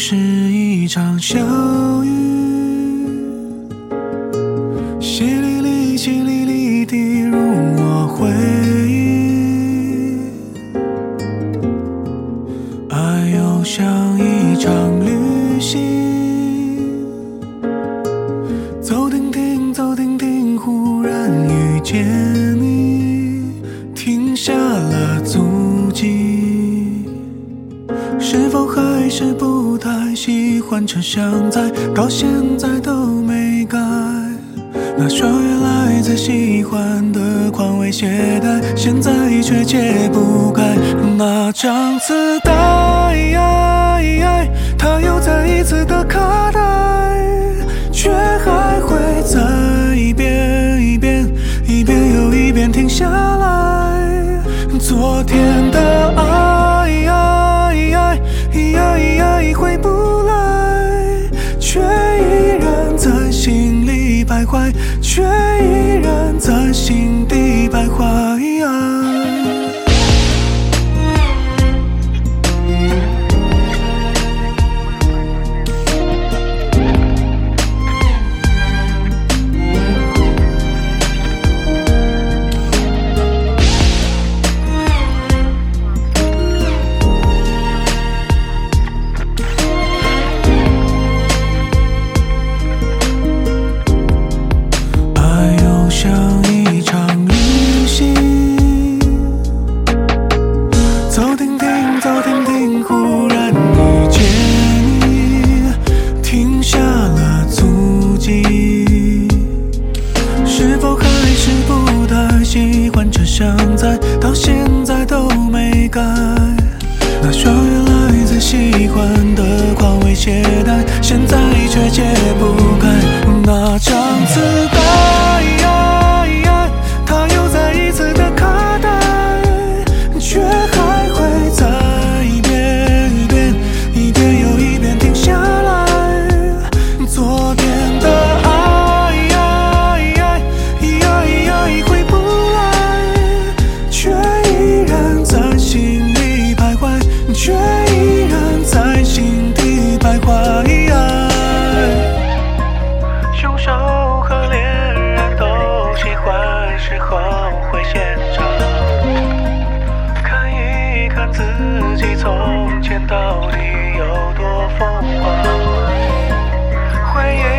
是一场小雨，淅沥沥淅沥沥滴入我回忆。爱又像一场旅行，走停停走停停，忽然遇见你，停下了足迹。是否还是不太喜欢车厢载，到现在都没改。那双原来最喜欢的宽尾鞋带，现在却解不开。那张磁带，它又再一次的卡带，却还会再一遍一遍一遍又一遍停下来。昨天的爱回不来，却依然在心里徘徊，却依然在心底徘徊。忽然遇见你，停下了足迹。是否还是不太喜欢车厢载，到现在都没改。那双原来最喜欢的宽尾鞋带，现在却解不开。那张磁带，它又再一次的卡带，却还会再却依然在心底徘徊。凶手和猎人都喜欢时候会现场，看一看自己从前到底有多疯狂。回忆